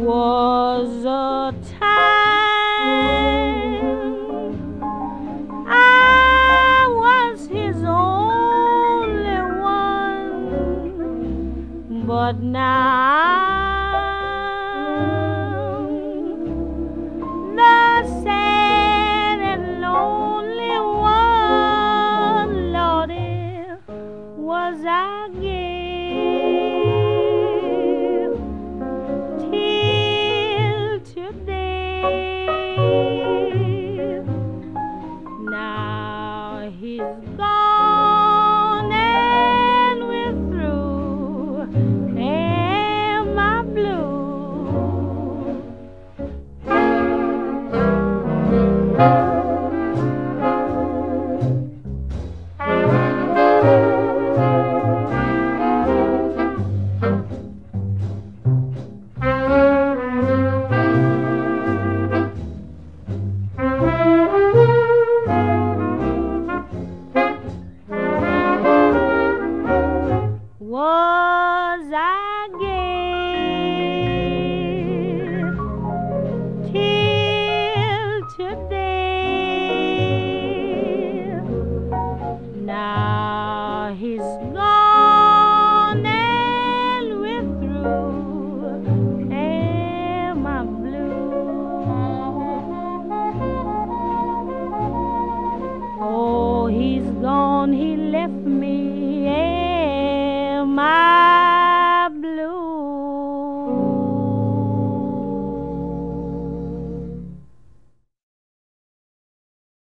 was a time I was his only one, but now the sad and lonely one, Lordy, was I give till today. Now he's gone and we're through, am I blue? Was I gay till today? Now he's gone